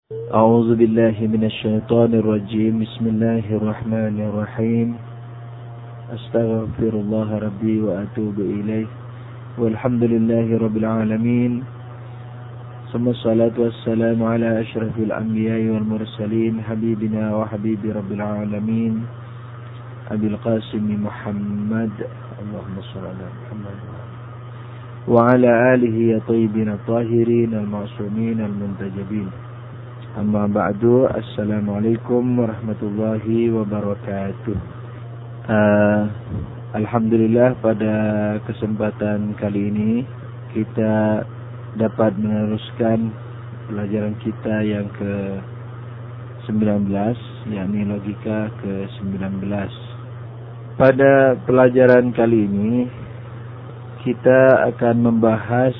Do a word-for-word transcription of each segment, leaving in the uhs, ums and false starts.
أعوذ بالله من الشيطان الرجيم. بسم الله الرحمن الرحيم. أستغفر الله ربي وأتوب إليه والحمد لله رب العالمين. ثم الصلاة والسلام على أشرف الأنبياء والمرسلين حبيبنا وحبيب رب العالمين أبي القاسم محمد اللهم صل على محمد وعلى آله الطيبين الطاهرين المعصومين المنتجبين. Amma ba'du. Assalamualaikum warahmatullahi wabarakatuh. uh, Alhamdulillah, pada kesempatan kali ini kita dapat meneruskan pelajaran kita yang ke sembilan belas, yakni logika ke sembilan belas. Pada pelajaran kali ini kita akan membahas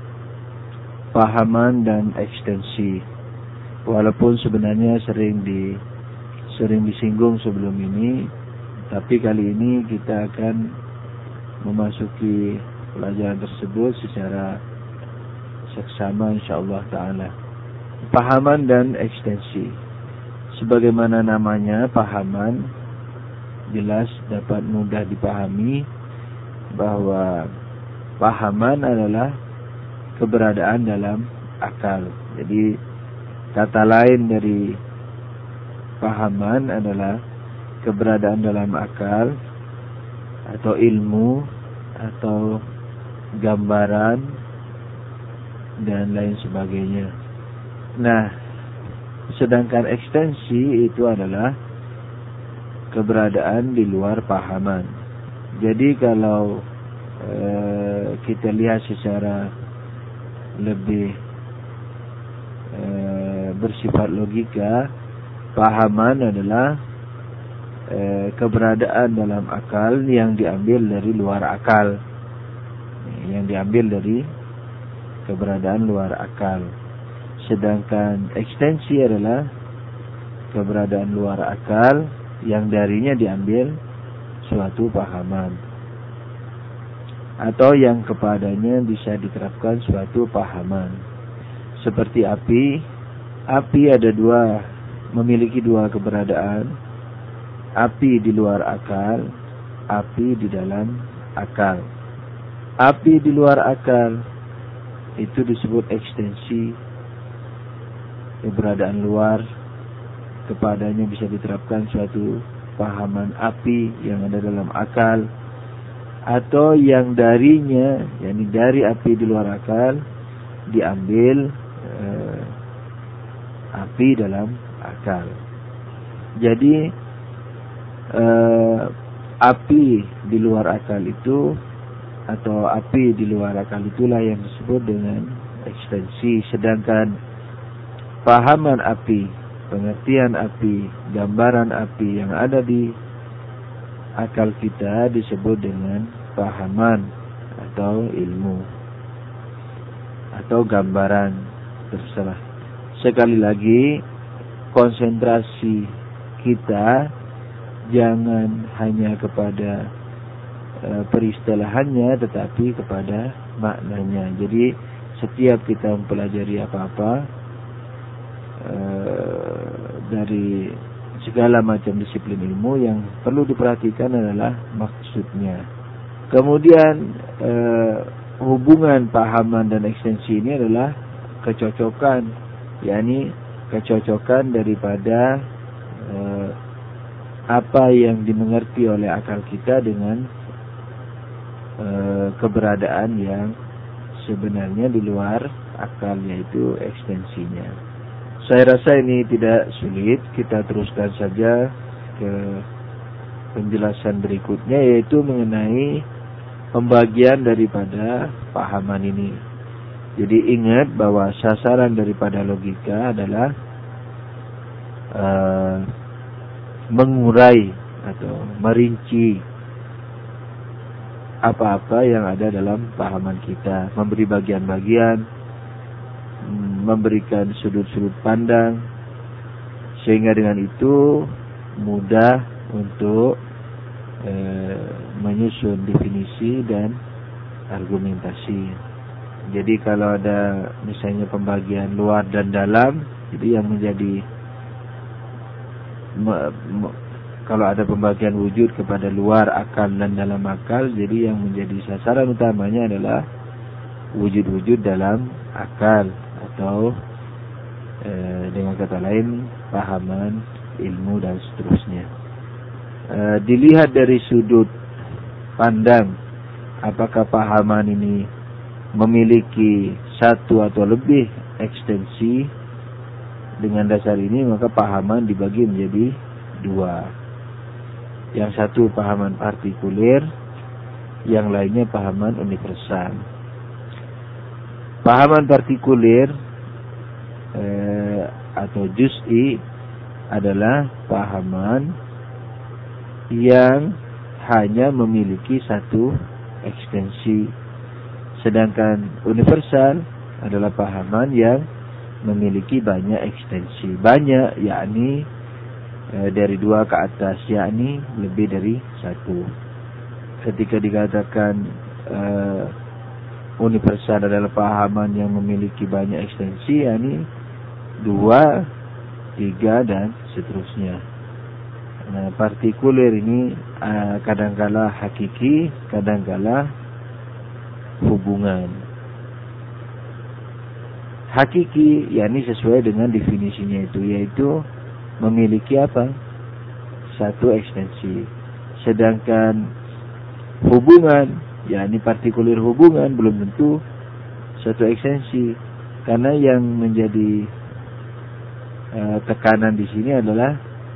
pahaman dan ekstensi. Walaupun sebenarnya sering di sering disinggung sebelum ini, tapi kali ini kita akan memasuki pelajaran tersebut secara seksama insyaallah taala. Pahaman dan ekstensi. Sebagaimana namanya, pahaman jelas dapat mudah dipahami bahwa pahaman adalah keberadaan dalam akal. Jadi kata lain dari pahaman adalah keberadaan dalam akal atau ilmu atau gambaran dan lain sebagainya. Nah, sedangkan ekstensi itu adalah keberadaan di luar pahaman. Jadi kalau eh, kita lihat secara lebih eh, bersifat logika, pahaman adalah e, keberadaan dalam akal yang diambil dari luar akal, yang diambil dari keberadaan luar akal. Sedangkan ekstensi adalah keberadaan luar akal yang darinya diambil suatu pahaman, atau yang kepadanya bisa diterapkan suatu pahaman. Seperti api. Api ada dua, memiliki dua keberadaan. Api di luar akal, api di dalam akal. Api di luar akal itu disebut ekstensi, keberadaan luar, kepadanya bisa diterapkan suatu pahaman api yang ada dalam akal, atau yang darinya, yakni dari api di luar akal diambil eh, api dalam akal. Jadi eh, api di luar akal itu, atau api di luar akal itulah yang disebut dengan ekstensi. Sedangkan pahaman api, pengertian api, gambaran api yang ada di akal kita disebut dengan pahaman atau ilmu atau gambaran, terserah. Sekali lagi, konsentrasi kita jangan hanya kepada e, peristilahannya, tetapi kepada maknanya. Jadi setiap kita mempelajari apa-apa e, dari segala macam disiplin ilmu, yang perlu diperhatikan adalah maksudnya. Kemudian e, hubungan pahaman dan ekstensi ini adalah kecocokan, yakni kecocokan daripada eh, apa yang dimengerti oleh akal kita dengan eh, keberadaan yang sebenarnya di luar akal, yaitu ekstensinya. Saya rasa ini tidak sulit, kita teruskan saja ke penjelasan berikutnya, yaitu mengenai pembagian daripada pahaman ini. Jadi ingat bahwa sasaran daripada logika adalah uh, mengurai atau merinci apa-apa yang ada dalam pahaman kita, memberi bagian-bagian, memberikan sudut-sudut pandang, sehingga dengan itu mudah untuk uh, menyusun definisi dan argumentasi. Jadi kalau ada misalnya pembagian luar dan dalam, Jadi yang menjadi me, me, kalau ada pembagian wujud kepada luar akal dan dalam akal, jadi yang menjadi sasaran utamanya adalah wujud-wujud dalam akal, atau e, dengan kata lain pahaman, ilmu dan seterusnya. E, dilihat dari sudut pandang, apakah pahaman ini memiliki satu atau lebih ekstensi, dengan dasar ini maka pahaman dibagi menjadi dua. Yang satu pahaman partikulir, yang lainnya pahaman universal. Pahaman partikulir eh, atau juz'i adalah pahaman yang hanya memiliki satu ekstensi, sedangkan universal adalah pahaman yang memiliki banyak ekstensi. Banyak yakni e, dari dua ke atas, yakni lebih dari satu. Ketika dikatakan e, universal adalah pahaman yang memiliki banyak ekstensi, yakni dua, tiga dan seterusnya. Nah, partikulir ini e, kadangkala hakiki, kadangkala hubungan. Hakiki, yakni sesuai dengan definisinya itu, yaitu memiliki apa? Satu ekstensi. Sedangkan hubungan, yakni partikulir hubungan, belum tentu satu ekstensi, karena yang menjadi uh, tekanan di sini adalah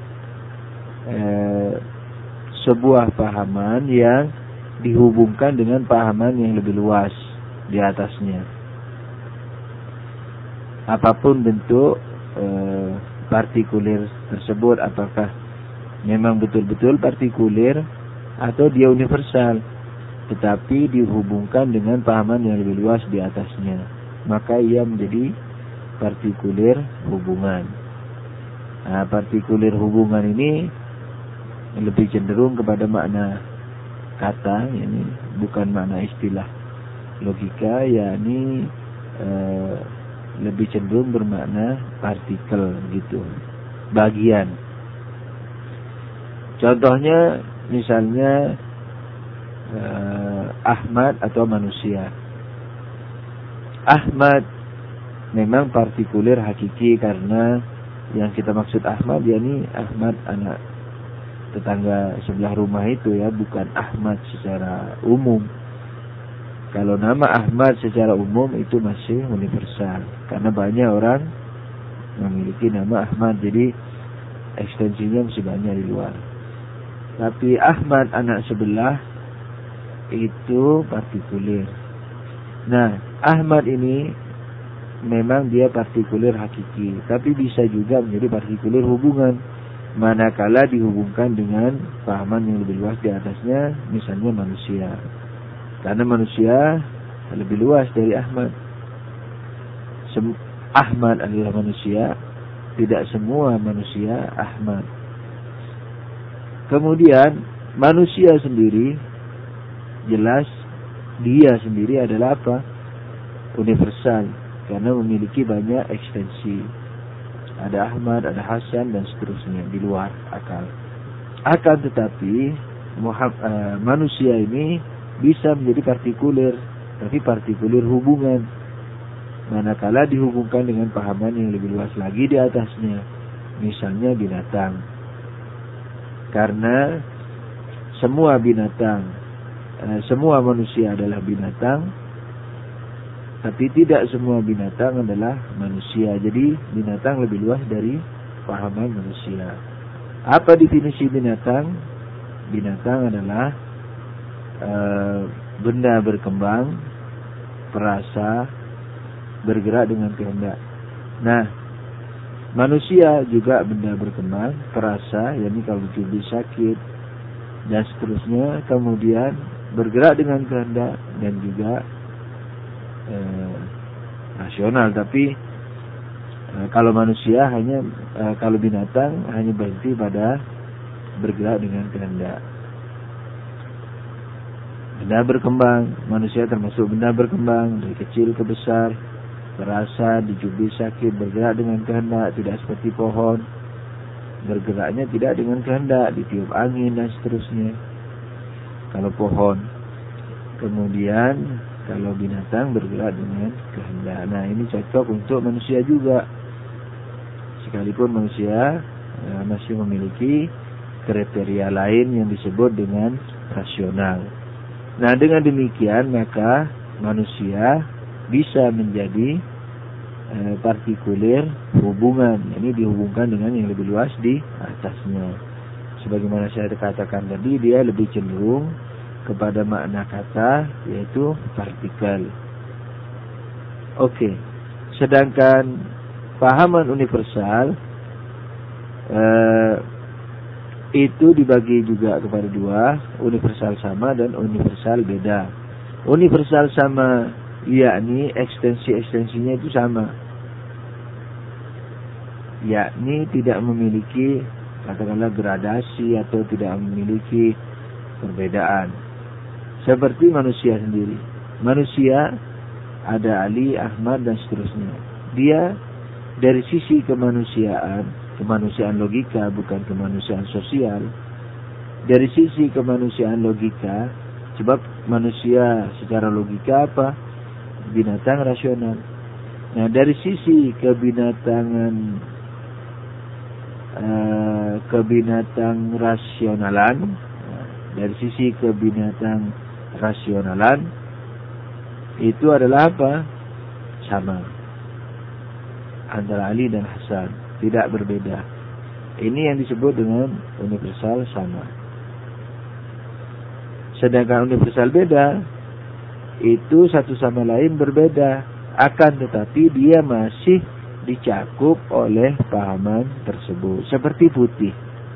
uh, sebuah pahaman yang dihubungkan dengan pahaman yang lebih luas di atasnya. Apapun bentuk e, partikulir tersebut, apakah memang betul-betul partikulir atau dia universal, tetapi dihubungkan dengan pahaman yang lebih luas di atasnya, maka ia menjadi partikulir hubungan. Nah, partikulir hubungan ini lebih cenderung kepada makna kata, ini bukan makna istilah logika, yakni e, lebih cenderung bermakna partikel gitu, bagian. Contohnya misalnya eh, Ahmad atau manusia. Ahmad memang partikulir hakiki, karena yang kita maksud Ahmad yakni Ahmad anak tetangga sebelah rumah itu ya, bukan Ahmad secara umum. Kalau nama Ahmad secara umum itu masih universal, karena banyak orang memiliki nama Ahmad, jadi ekstensinya masih banyak di luar. Tapi Ahmad anak sebelah itu partikulir. Nah, Ahmad ini memang dia partikulir hakiki, tapi bisa juga menjadi partikulir hubungan, manakala dihubungkan dengan pahaman yang lebih luas di atasnya, misalnya manusia. Karena manusia lebih luas dari Ahmad. Sem- Ahmad adalah manusia, tidak semua manusia Ahmad. Kemudian manusia sendiri, jelas dia sendiri adalah apa? Universal, karena memiliki banyak ekstensi. Ada Ahmad, ada Hasan dan seterusnya di luar akal. Akan tetapi Muhammad, uh, manusia ini bisa menjadi partikulir, tapi partikulir hubungan, manakala dihubungkan dengan pahaman yang lebih luas lagi di atasnya, misalnya binatang. Karena semua binatang, eh, semua manusia adalah binatang, tapi tidak semua binatang adalah manusia. Jadi binatang lebih luas dari pahaman manusia. Apa definisi binatang? Binatang adalah Uh, benda berkembang, perasa, bergerak dengan kehendak. Nah, manusia juga benda berkembang, perasa, yakni kalau tubuh sakit dan seterusnya, kemudian bergerak dengan kehendak dan juga uh, rasional. Tapi uh, kalau manusia hanya, uh, kalau binatang hanya berhenti pada bergerak dengan kehendak. Benda berkembang, manusia termasuk benda berkembang dari kecil ke besar, Perasa, dijubis sakit, bergerak dengan kehendak, tidak seperti pohon. Bergeraknya tidak dengan kehendak, ditiup angin dan seterusnya. Kalau pohon. Kemudian kalau binatang bergerak dengan kehendak. Nah, ini cocok untuk manusia juga. Sekalipun manusia eh, masih memiliki kriteria lain yang disebut dengan rasional. Nah, dengan demikian maka manusia bisa menjadi e, partikulir hubungan. Ini dihubungkan dengan yang lebih luas di atasnya. Sebagaimana saya katakan tadi, dia lebih cenderung kepada makna kata, yaitu partikel. Oke. Sedangkan pahaman universal e, itu dibagi juga kepada dua, universal sama dan universal beda. Universal sama yakni ekstensi-ekstensinya itu sama, yakni tidak memiliki katakanlah gradasi atau tidak memiliki perbedaan. Seperti manusia sendiri. Manusia ada Ali, Ahmad dan seterusnya. Dia dari sisi kemanusiaan, kemanusiaan logika bukan kemanusiaan sosial. Dari sisi kemanusiaan logika, sebab manusia secara logika apa? Binatang rasional. Nah, dari sisi kebinatangan uh, kebinatang rasionalan, dari sisi kebinatang rasionalan itu adalah apa? Sama antara Ali dan Hasan, tidak berbeda. Ini yang disebut dengan universal sama. Sedangkan universal beda itu satu sama lain berbeda, akan tetapi dia masih dicakup oleh pahaman tersebut. Seperti putih.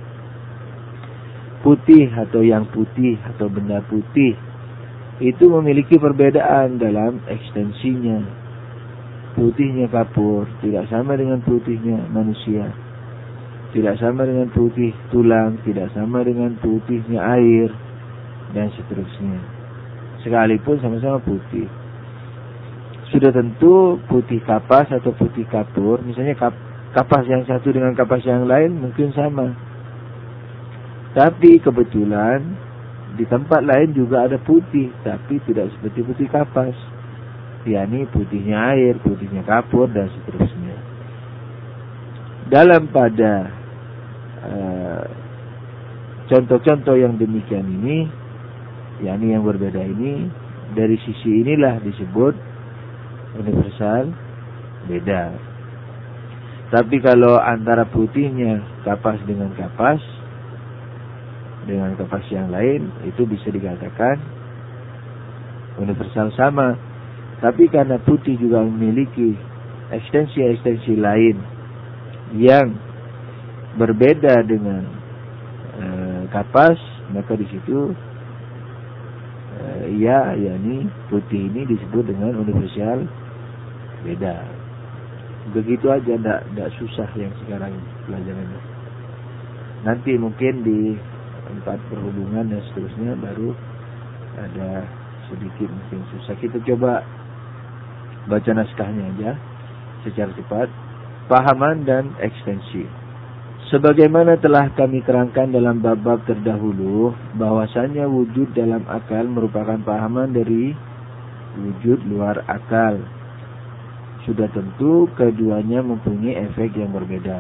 Putih atau yang putih atau benda putih itu memiliki perbedaan dalam ekstensinya. Putihnya kapur tidak sama dengan putihnya manusia. Tidak sama dengan putih tulang, tidak sama dengan putihnya air dan seterusnya. Sekalipun sama-sama putih. Sudah tentu putih kapas atau putih kapur, misalnya kap, kapas yang satu dengan kapas yang lain mungkin sama. Tapi kebetulan di tempat lain juga ada putih, tapi tidak seperti putih kapas. yakni putihnya air, putihnya kapur dan seterusnya. Dalam pada contoh-contoh uh, yang demikian ini, yakni yang berbeda ini, dari sisi inilah disebut universal beda. Tapi kalau antara putihnya kapas dengan kapas, dengan kapas yang lain, itu bisa dikatakan universal sama. Tapi karena putih juga memiliki ekstensi-ekstensi lain yang berbeda dengan e, kapas, maka di situ e, ya, yakni putih ini disebut dengan universal beda. Begitu aja, tidak tidak susah yang sekarang pelajarannya. Nanti mungkin di empat perhubungan dan seterusnya baru ada sedikit mungkin susah. Kita coba baca naskahnya aja secara cepat. Pahaman dan ekstensi. Sebagaimana telah kami terangkan dalam bab-bab terdahulu, bahwasanya wujud dalam akal merupakan pahaman dari wujud luar akal. Sudah tentu keduanya mempunyai efek yang berbeda.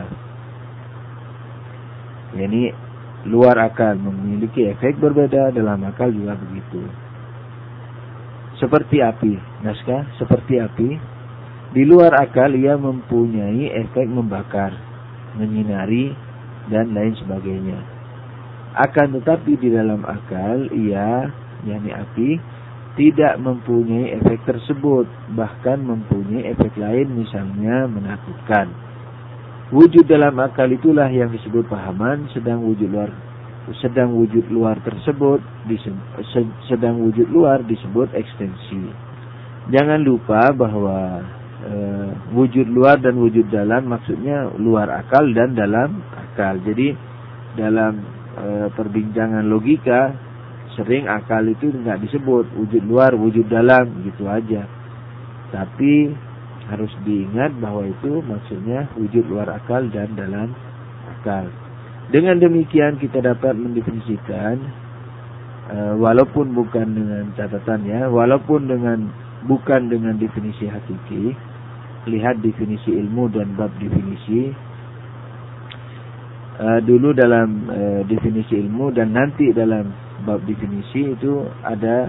Yani luar akal memiliki efek berbeda, dalam akal juga begitu. Seperti api, naskah seperti api. Di luar akal ia mempunyai efek membakar, menyinari, dan lain sebagainya. Akan tetapi di dalam akal ia, yakni api, tidak mempunyai efek tersebut, bahkan mempunyai efek lain, misalnya menakutkan. Wujud dalam akal itulah yang disebut pahaman, sedang wujud luar sedang wujud luar tersebut sedang wujud luar disebut ekstensi. Jangan lupa bahwa e, wujud luar dan wujud dalam maksudnya luar akal dan dalam akal. Jadi dalam e, perbincangan logika sering akal itu enggak disebut wujud luar, wujud dalam gitu aja. Tapi harus diingat bahwa itu maksudnya wujud luar akal dan dalam akal. Dengan demikian kita dapat mendefinisikan uh, walaupun bukan dengan catatannya, walaupun dengan bukan dengan definisi hakiki, lihat definisi ilmu dan bab definisi. Uh, dulu dalam uh, definisi ilmu dan nanti dalam bab definisi itu ada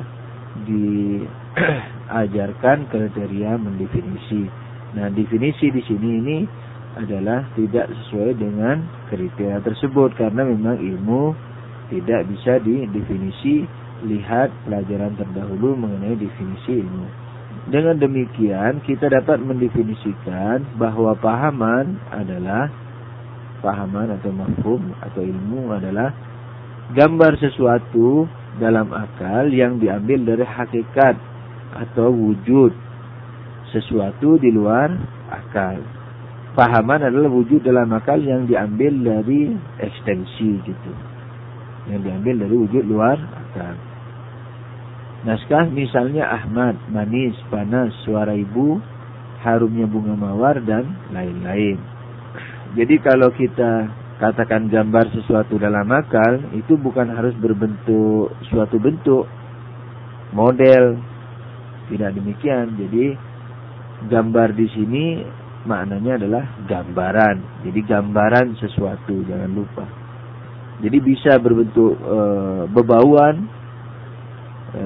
diajarkan kriteria mendefinisi. Nah, definisi di sini ini adalah tidak sesuai dengan kriteria tersebut karena memang ilmu tidak bisa didefinisi. Lihat pelajaran terdahulu mengenai definisi ilmu. Dengan demikian kita dapat mendefinisikan bahwa pahaman adalah pahaman atau mafhum atau ilmu adalah gambar sesuatu dalam akal yang diambil dari hakikat atau wujud sesuatu di luar akal. Pahaman adalah wujud dalam akal yang diambil dari ekstensi gitu. Yang diambil dari wujud luar akal. Naskah misalnya Ahmad, manis, panas, suara ibu, harumnya bunga mawar dan lain-lain. Jadi kalau kita katakan gambar sesuatu dalam akal, itu bukan harus berbentuk suatu bentuk, model. Tidak demikian. Jadi gambar di sini maknanya adalah gambaran. Jadi gambaran sesuatu, jangan lupa. Jadi bisa berbentuk e, bebauan, e,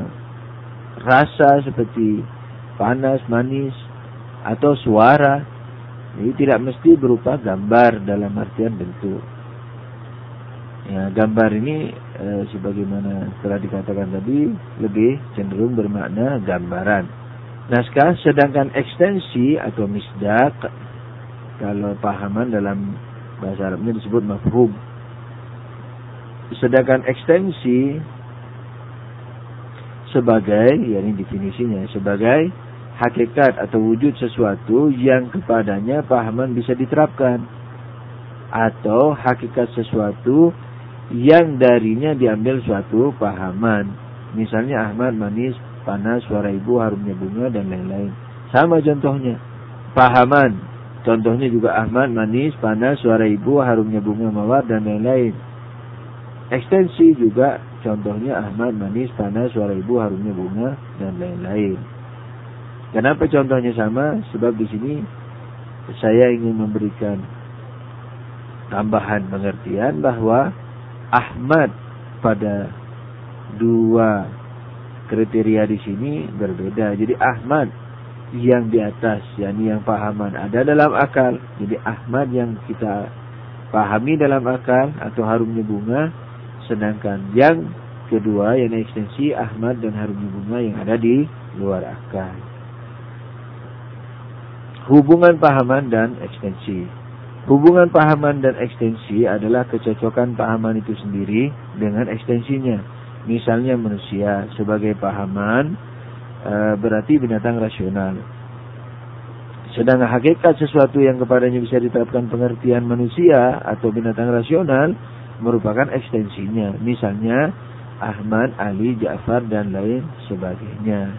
rasa seperti panas, manis, atau suara. Jadi tidak mesti berupa gambar dalam artian bentuk. Ya, gambar ini e, sebagaimana telah dikatakan tadi lebih cenderung bermakna gambaran. Naskah, sedangkan ekstensi atau misdak, kalau pahaman dalam bahasa Arabnya disebut mafhum. Sedangkan ekstensi sebagai, ya ini definisinya, sebagai hakikat atau wujud sesuatu yang kepadanya pahaman bisa diterapkan, atau hakikat sesuatu yang darinya diambil suatu pahaman. Misalnya Ahmad, manis, panas, suara ibu, harumnya bunga dan lain-lain. Sama contohnya. Pahaman, contohnya juga Ahmad, manis, panas, suara ibu, harumnya bunga mawar dan lain-lain. Ekstensi juga contohnya Ahmad, manis, panas, suara ibu, harumnya bunga dan lain-lain. Kenapa contohnya sama? Sebab di sini saya ingin memberikan tambahan pengertian bahwa Ahmad pada dua kriteria di sini berbeda. Jadi Ahmad yang di atas, yakni yang pahaman ada dalam akal. Jadi Ahmad yang kita pahami dalam akal atau harumnya bunga, sedangkan yang kedua yang ekstensi Ahmad dan harumnya bunga yang ada di luar akal. Hubungan pahaman dan ekstensi. Hubungan pahaman dan ekstensi adalah kecocokan pahaman itu sendiri dengan ekstensinya. Misalnya manusia sebagai pahaman e, berarti binatang rasional. Sedangkan hakikat sesuatu yang kepadanya bisa diterapkan pengertian manusia atau binatang rasional merupakan ekstensinya. Misalnya Ahmad, Ali, Ja'far dan lain sebagainya.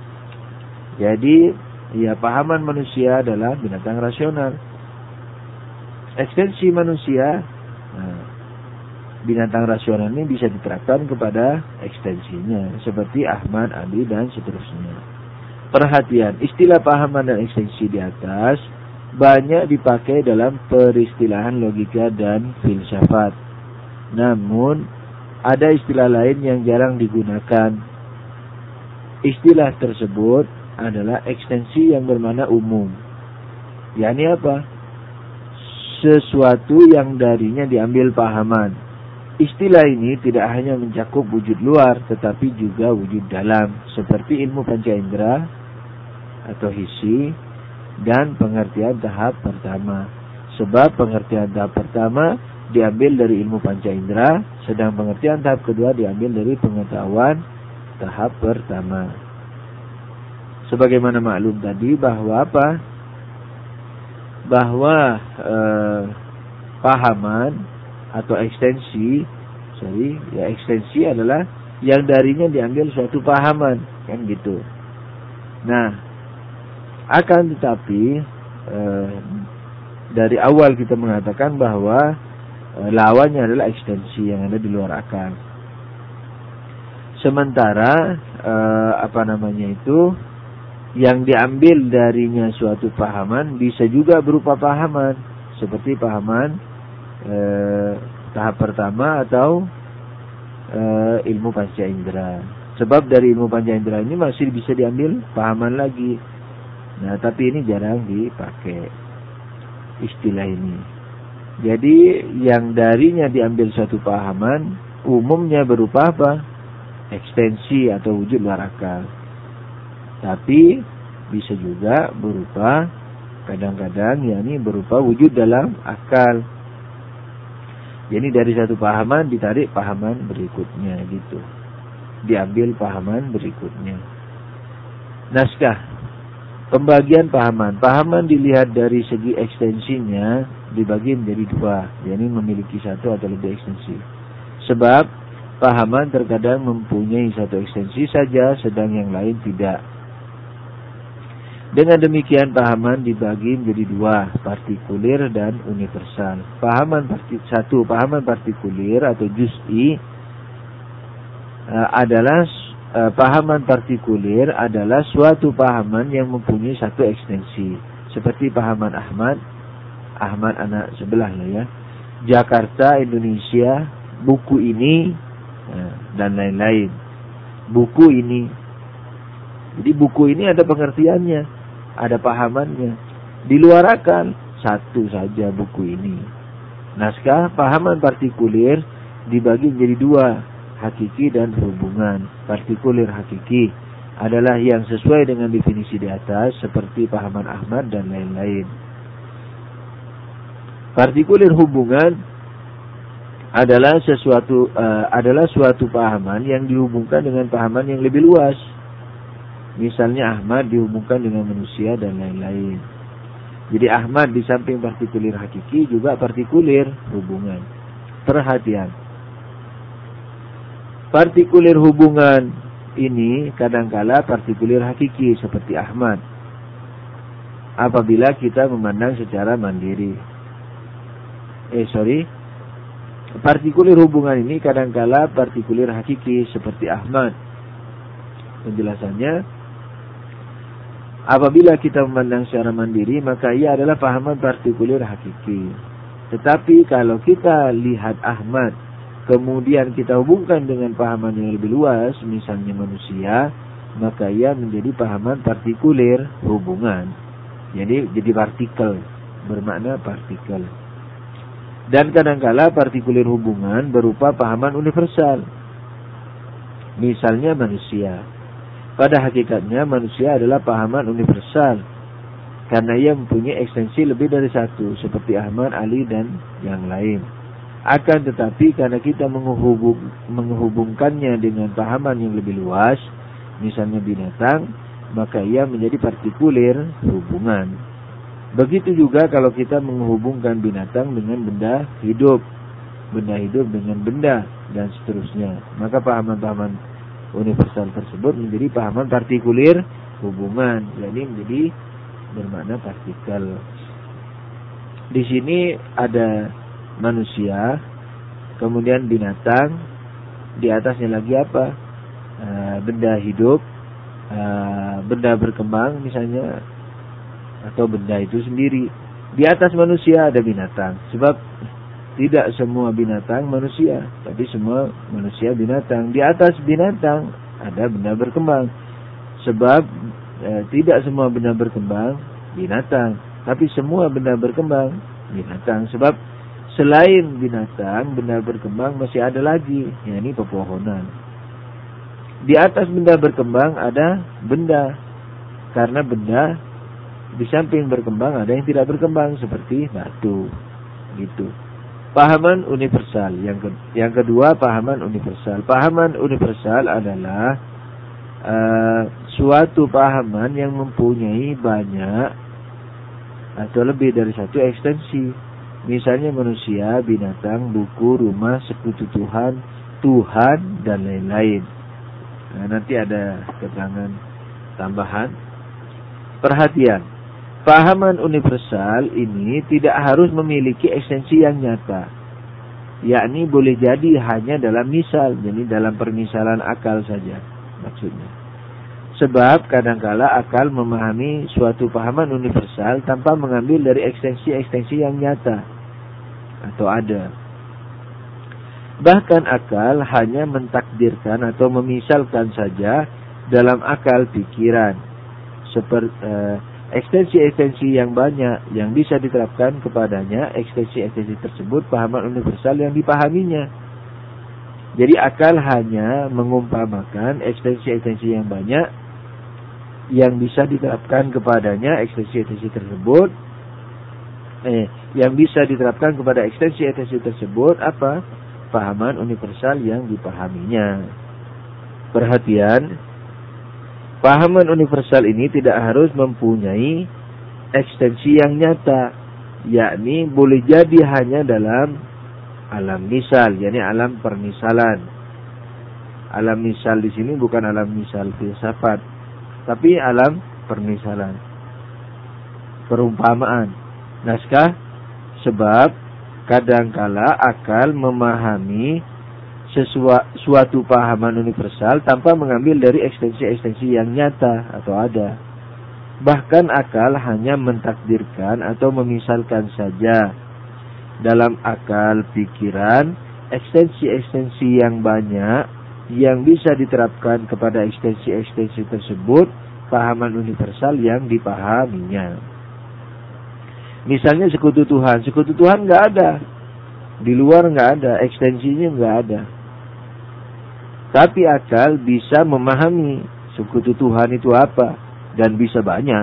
Jadi ya, pahaman manusia adalah binatang rasional. Ekstensi manusia, nah, binatang rasional ini bisa diterapkan kepada ekstensinya. Seperti Ahmad, Ali, dan seterusnya. Perhatian, istilah pahaman dan ekstensi di atas banyak dipakai dalam peristilahan logika dan filsafat. Namun, ada istilah lain yang jarang digunakan. Istilah tersebut adalah ekstensi yang bermakna umum. yakni apa? Sesuatu yang darinya diambil pahaman. Istilah ini tidak hanya mencakup wujud luar, tetapi juga wujud dalam, seperti ilmu panca indera atau hisi dan pengertian tahap pertama. Sebab pengertian tahap pertama diambil dari ilmu panca indera, sedang pengertian tahap kedua diambil dari pengetahuan tahap pertama. Sebagaimana maklum tadi bahwa apa? Bahwa eh, pahaman atau ekstensi, sorry, ya ekstensi adalah yang darinya diambil suatu pahaman, kan gitu. Nah, Akan tetapi eh, dari awal kita mengatakan bahwa eh, lawannya adalah ekstensi yang ada di luar akal. Sementara eh, apa namanya itu, yang diambil darinya suatu pahaman bisa juga berupa pahaman seperti pahaman eh, tahap pertama atau eh, ilmu panca indera. Sebab dari ilmu panca indera ini masih bisa diambil pahaman lagi. Nah, tapi ini jarang dipakai istilah ini. Jadi yang darinya diambil suatu pahaman umumnya berupa apa? Ekstensi atau wujud luar akal. Tapi bisa juga berupa kadang-kadang yakni berupa wujud dalam akal. Jadi dari satu pahaman ditarik pahaman berikutnya gitu. Diambil pahaman berikutnya. Naskah. Pembagian pahaman. Pahaman dilihat dari segi ekstensinya dibagi menjadi dua. Jadi memiliki satu atau lebih ekstensi. Sebab pahaman terkadang mempunyai satu ekstensi saja, sedang yang lain tidak. Dengan demikian pahaman dibagi menjadi dua, partikulir dan universal. Pahaman partik satu, pahaman partikulir atau juz'i uh, adalah uh, pahaman partikulir adalah suatu pahaman yang mempunyai satu ekstensi. Seperti pahaman Ahmad, Ahmad anak sebelah ya, Jakarta, Indonesia, buku ini uh, dan lain-lain. Buku ini. Jadi buku ini ada pengertiannya, ada pahamannya. Di luar akal, satu saja buku ini. Naskah pahaman partikulir dibagi menjadi dua, hakiki dan hubungan. Partikulir hakiki adalah yang sesuai dengan definisi di atas, seperti pahaman Ahmad dan lain-lain. Partikulir hubungan adalah sesuatu uh, adalah suatu pahaman yang dihubungkan dengan pahaman yang lebih luas. Misalnya Ahmad dihubungkan dengan manusia dan lain-lain. Jadi Ahmad di samping partikulir hakiki juga partikulir hubungan. Perhatian. Partikulir hubungan ini kadangkala partikulir hakiki seperti Ahmad. Apabila kita memandang secara mandiri. Eh sorry. Partikulir hubungan ini kadangkala partikulir hakiki seperti Ahmad. Penjelasannya, apabila kita memandang secara mandiri, maka ia adalah pahaman partikulir hakiki. Tetapi kalau kita lihat Ahmad, kemudian kita hubungkan dengan pahaman yang lebih luas, misalnya manusia, maka ia menjadi pahaman partikulir hubungan. Jadi jadi partikel, bermakna partikel. Dan kadangkala partikulir hubungan berupa pahaman universal. Misalnya manusia. Pada hakikatnya manusia adalah pahaman universal. Karena ia mempunyai ekstensi lebih dari satu. Seperti Ahmad, Ali, dan yang lain. Akan tetapi karena kita menghubung, menghubungkannya dengan pahaman yang lebih luas. Misalnya binatang. Maka ia menjadi partikulir hubungan. Begitu juga kalau kita menghubungkan binatang dengan benda hidup. Benda hidup dengan benda. Dan seterusnya. Maka pahaman-pahaman universal tersebut menjadi pahaman partikulir hubungan. Jadi menjadi bermakna partikel. Di sini ada manusia, kemudian binatang, di atasnya lagi apa? E, benda hidup, e, benda berkembang misalnya, atau benda itu sendiri. Di atas manusia ada binatang. Sebab tidak semua binatang manusia, tapi semua manusia binatang. Di atas binatang ada benda berkembang. Sebab e, tidak semua benda berkembang binatang, tapi semua benda berkembang binatang. Sebab selain binatang, benda berkembang masih ada lagi, yakni pepohonan. Di atas benda berkembang ada benda, karena benda di samping berkembang ada yang tidak berkembang seperti batu, gitu. Pahaman universal. Yang ke, yang kedua pahaman universal. Pahaman universal adalah uh, suatu pahaman yang mempunyai banyak atau lebih dari satu ekstensi. Misalnya manusia, binatang, buku, rumah, sekutu Tuhan, Tuhan, dan lain-lain. Nah, nanti ada keterangan tambahan. Perhatian, pahaman universal ini tidak harus memiliki ekstensi yang nyata, yakni boleh jadi hanya dalam misal, jadi dalam permisalan akal saja maksudnya. Sebab kadangkala akal memahami suatu pahaman universal tanpa mengambil dari ekstensi-ekstensi yang nyata atau ada. Bahkan akal hanya mentakdirkan atau memisalkan saja dalam akal pikiran. Seperti eh, ekstensi-ekstensi yang banyak yang bisa diterapkan kepadanya, ekstensi-ekstensi tersebut pahaman universal yang dipahaminya. Jadi akal hanya mengumpamakan ekstensi-ekstensi yang banyak yang bisa diterapkan kepadanya, ekstensi-ekstensi tersebut eh, yang bisa diterapkan kepada ekstensi-ekstensi tersebut apa? Pahaman universal yang dipahaminya. Perhatian, pahaman universal ini tidak harus mempunyai ekstensi yang nyata, yakni boleh jadi hanya dalam alam misal, yakni alam permisalan. Alam misal di sini bukan alam misal filsafat, tapi alam permisalan, perumpamaan, naskah. Sebab kadangkala akal memahami sesuatu pahaman universal tanpa mengambil dari ekstensi-ekstensi yang nyata atau ada. Bahkan akal hanya mentakdirkan atau memisalkan saja dalam akal pikiran ekstensi-ekstensi yang banyak yang bisa diterapkan kepada ekstensi-ekstensi tersebut pahaman universal yang dipahaminya. Misalnya sekutu Tuhan, sekutu Tuhan nggak ada, di luar nggak ada, ekstensinya nggak ada. Tapi akal bisa memahami sekutu Tuhan itu apa dan bisa banyak.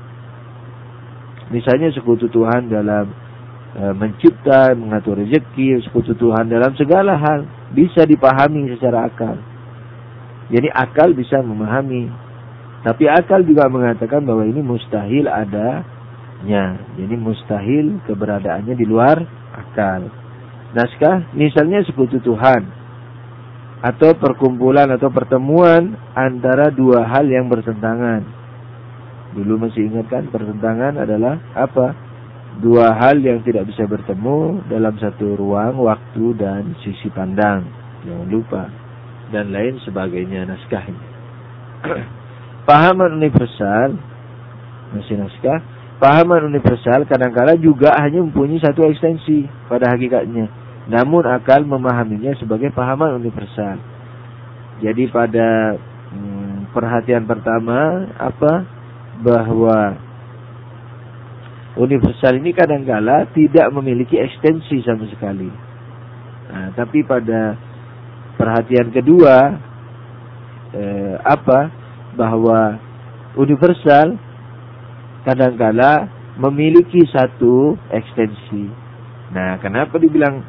Misalnya sekutu Tuhan dalam e, mencipta, mengatur rezeki, sekutu Tuhan dalam segala hal bisa dipahami secara akal. Jadi akal bisa memahami. Tapi akal juga mengatakan bahwa ini mustahil adanya. Jadi mustahil keberadaannya di luar akal. Naskah, misalnya sekutu Tuhan, atau perkumpulan atau pertemuan antara dua hal yang bertentangan. Dulu masih ingat kan, pertentangan adalah apa? Dua hal yang tidak bisa bertemu dalam satu ruang, waktu, dan sisi pandang. Jangan lupa. Dan lain sebagainya naskahnya. Pahaman universal, masih naskah, pahaman universal kadangkala juga hanya mempunyai satu ekstensi pada hakikatnya. Namun akal memahaminya sebagai pahaman universal. Jadi pada hmm, perhatian pertama apa? Bahwa universal ini kadangkala tidak memiliki ekstensi sama sekali. Nah, tapi pada perhatian kedua eh, apa? Bahwa universal kadangkala memiliki satu ekstensi. Nah, kenapa dibilang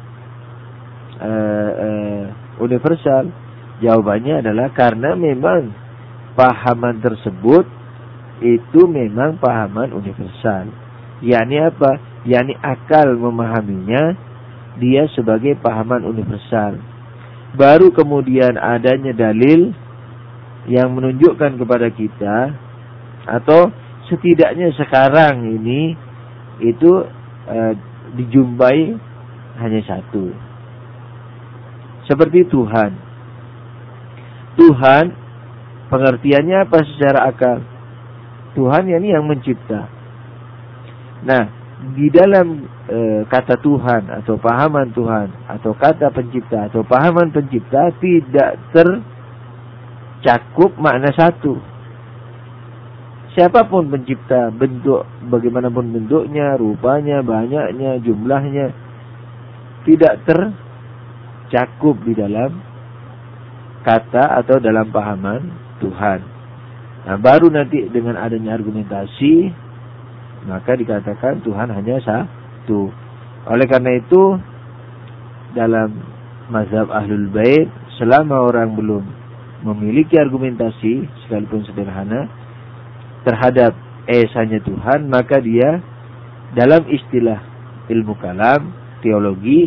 uh, uh, universal? Jawabannya adalah karena memang pahaman tersebut itu memang pahaman universal. Yakni apa? Yakni akal memahaminya dia sebagai pahaman universal. Baru kemudian adanya dalil yang menunjukkan kepada kita, atau setidaknya sekarang ini itu e, dijumpai hanya satu. Seperti Tuhan. Tuhan pengertiannya apa secara akal? Tuhan yakni yang mencipta. Nah, di dalam e, kata Tuhan atau pahaman Tuhan atau kata pencipta atau pahaman pencipta tidak tercakup makna satu. Siapapun pencipta, bentuk bagaimanapun bentuknya, rupanya, banyaknya, jumlahnya, tidak tercakup di dalam kata atau dalam pahaman Tuhan. Nah, baru nanti dengan adanya argumentasi, maka dikatakan Tuhan hanya satu. Oleh karena itu, dalam mazhab Ahlul Bait, selama orang belum memiliki argumentasi, sekalipun sederhana, terhadap esanya Tuhan, maka dia dalam istilah ilmu kalam, teologi,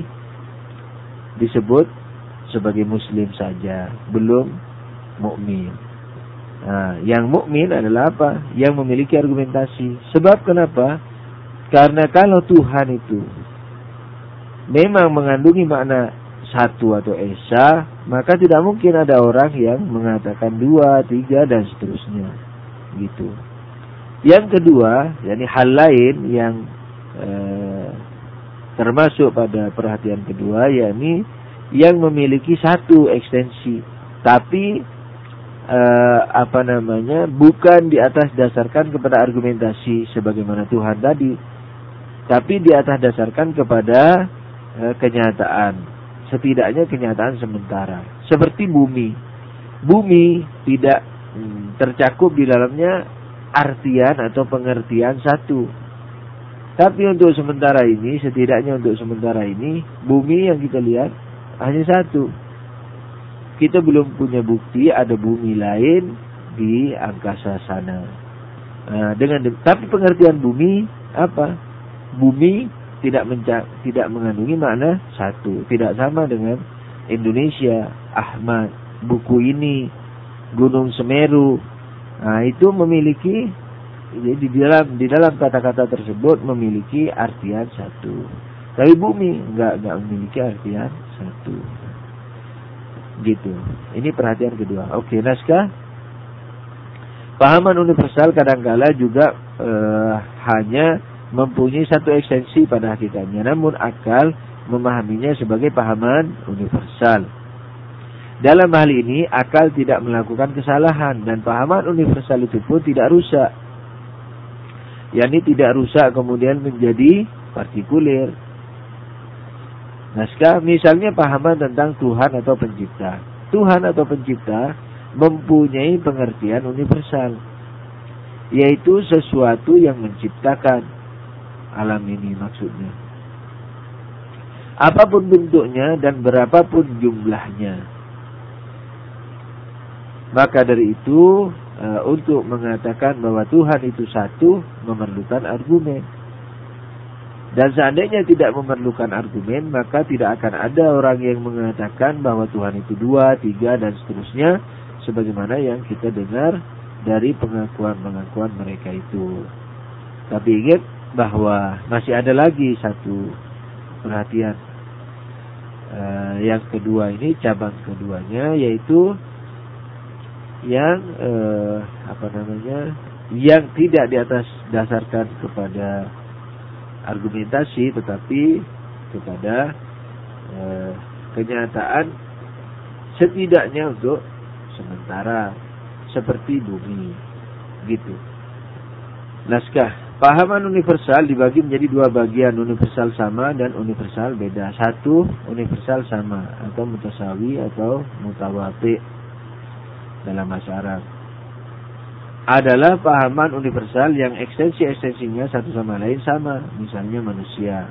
disebut sebagai muslim saja, belum mukmin. Nah, yang mukmin adalah apa? Yang memiliki argumentasi. Sebab kenapa? Karena kalau Tuhan itu memang mengandungi makna satu atau esa, maka tidak mungkin ada orang yang mengatakan dua, tiga, dan seterusnya. Gitu. Yang kedua, yakni hal lain yang eh, termasuk pada perhatian kedua, yakni yang memiliki satu ekstensi, tapi eh, apa namanya, bukan di atas dasarkan kepada argumentasi sebagaimana Tuhan tadi, tapi di atas dasarkan kepada eh, kenyataan, setidaknya kenyataan sementara. Seperti bumi, bumi tidak hmm, tercakup di dalamnya artian atau pengertian satu. Tapi untuk sementara ini, setidaknya untuk sementara ini, bumi yang kita lihat hanya satu. Kita belum punya bukti ada bumi lain di angkasa sana. Nah, dengan tapi pengertian bumi apa? Bumi tidak menca, tidak mengandungi makna satu. Tidak sama dengan Indonesia, Ahmad, buku ini, Gunung Semeru. Nah, itu memiliki di dalam di dalam kata-kata tersebut memiliki artian satu. Tapi bumi enggak enggak memiliki artian satu. Gitu. Ini perhatian kedua. Oke, naskah. Pahaman universal kadangkala juga eh, hanya mempunyai satu ekstensi pada hakikatnya, namun akal memahaminya sebagai pahaman universal. Dalam hal ini, akal tidak melakukan kesalahan dan pahaman universal itu pun tidak rusak. yakni tidak rusak kemudian menjadi partikulir. Naskah misalnya pahaman tentang Tuhan atau pencipta. Tuhan atau pencipta mempunyai pengertian universal, yaitu sesuatu yang menciptakan alam ini maksudnya. Apapun bentuknya dan berapapun jumlahnya. Maka dari itu e, untuk mengatakan bahwa Tuhan itu satu memerlukan argumen. Dan seandainya tidak memerlukan argumen, maka tidak akan ada orang yang mengatakan bahwa Tuhan itu dua, tiga, dan seterusnya, sebagaimana yang kita dengar dari pengakuan-pengakuan mereka itu. Tapi ingat bahwa masih ada lagi satu perhatian. Uh, yang kedua ini, cabang keduanya, yaitu yang uh, apa namanya, yang tidak di atas dasarkan kepada argumentasi, tetapi kepada e, kenyataan setidaknya untuk sementara, seperti bumi, gitu. Naskah pahaman universal dibagi menjadi dua bagian, universal sama dan universal beda. Satu, universal sama atau mutasawi atau mutawati dalam bahasa Arab adalah pahaman universal yang ekstensi-ekstensinya satu sama lain sama. Misalnya manusia.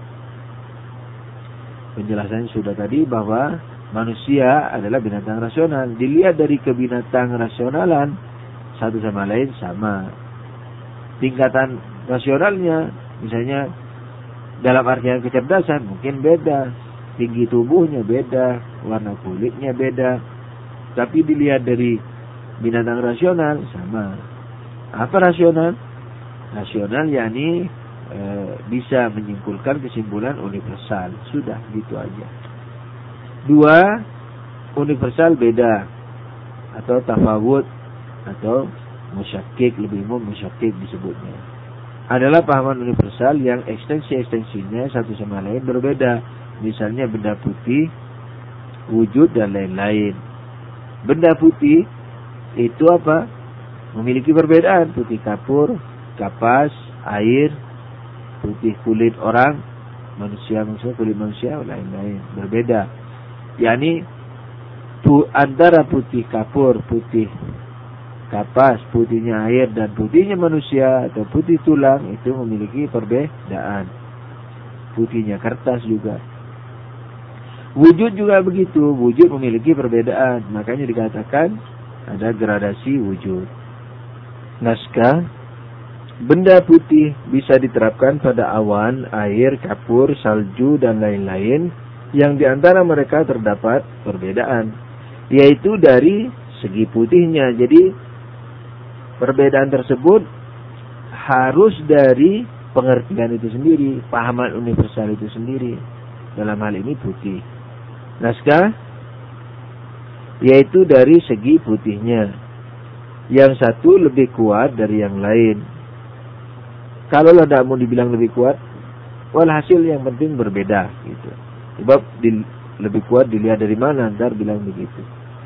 Penjelasannya sudah tadi bahwa manusia adalah binatang rasional. Dilihat dari kebinatang rasionalan, satu sama lain sama. Tingkatan rasionalnya, misalnya dalam artian kecerdasan mungkin beda. Tinggi tubuhnya beda, warna kulitnya beda. Tapi dilihat dari binatang rasional sama. Apa rasional? Rasional yakni e, bisa menyimpulkan kesimpulan universal. Sudah, gitu aja. Dua, universal beda atau tafawud atau musyakik, lebih umum musyakik disebutnya. Adalah pahaman universal yang ekstensi-ekstensinya satu sama lain berbeda. Misalnya benda putih, wujud dan lain-lain. Benda putih itu apa? Memiliki perbedaan, putih kapur, kapas, air, putih kulit orang, manusia, manusia kulit manusia, lain-lain, berbeda. yakni tu, antara putih kapur, putih kapas, putihnya air, dan putihnya manusia atau putih tulang itu memiliki perbedaan. Putihnya kertas juga. Wujud juga begitu, wujud memiliki perbedaan, makanya dikatakan ada gradasi wujud. Naskah, benda putih bisa diterapkan pada awan, air, kapur, salju, dan lain-lain yang diantara mereka terdapat perbedaan, yaitu dari segi putihnya. Jadi Perbedaan tersebut harus dari pengertian itu sendiri, pahaman universal itu sendiri. Dalam hal ini putih. Naskah yaitu dari segi putihnya. Yang satu lebih kuat dari yang lain. Kalau tidak mau dibilang lebih kuat, walhasil yang penting berbeda gitu. Sebab di, lebih kuat dilihat dari mana, ntar bilang begitu.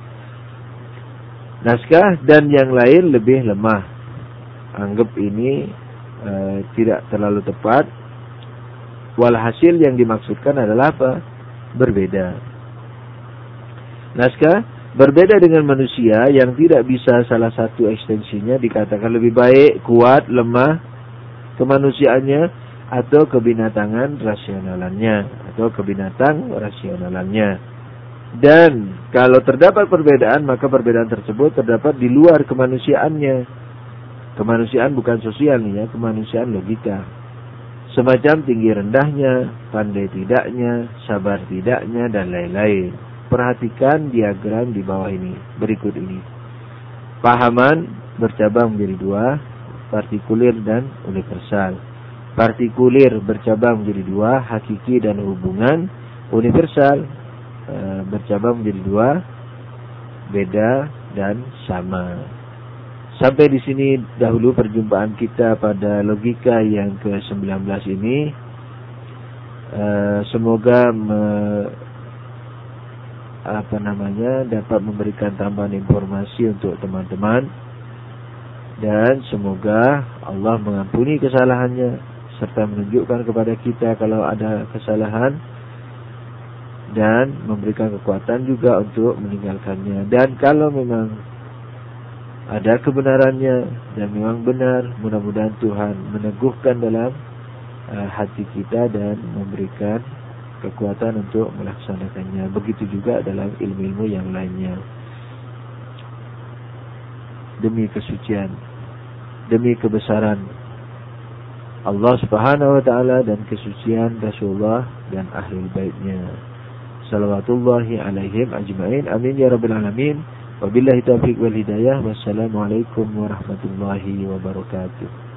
Naskah dan yang lain lebih lemah. Anggap ini e, tidak terlalu tepat. Walhasil yang dimaksudkan adalah apa? Berbeda. Naskah berbeda dengan manusia yang tidak bisa salah satu ekstensinya dikatakan lebih baik, kuat, lemah kemanusiaannya atau kebinatangan rasionalannya atau kebinatang rasionalannya. Dan kalau terdapat perbedaan, maka perbedaan tersebut terdapat di luar kemanusiaannya. Kemanusiaan bukan sosial nih ya, kemanusiaan logika. Semacam tinggi rendahnya, pandai tidaknya, sabar tidaknya, dan lain-lain. Perhatikan diagram di bawah ini, berikut ini. Pahaman bercabang menjadi dua, partikulir dan universal. Partikulir bercabang menjadi dua, hakiki dan hubungan. Universal e, bercabang menjadi dua, beda dan sama. Sampai di sini dahulu perjumpaan kita pada logika yang ke sembilan belas ini. E, semoga me, apa namanya dapat memberikan tambahan informasi untuk teman-teman, dan semoga Allah mengampuni kesalahannya serta menunjukkan kepada kita kalau ada kesalahan dan memberikan kekuatan juga untuk meninggalkannya. Dan kalau memang ada kebenarannya dan memang benar, mudah-mudahan Tuhan meneguhkan dalam uh, hati kita dan memberikan kekuatan untuk melaksanakannya. Begitu juga dalam ilmu-ilmu yang lainnya. Demi kesucian, demi kebesaran Allah Subhanahu wa taala dan kesucian Rasulullah dan ahlul baitnya. Salawatullahi alaihim ajma'in. Amin ya rabbal alamin. Wabillahi taufiq wal hidayah. Wassalamualaikum warahmatullahi wabarakatuh.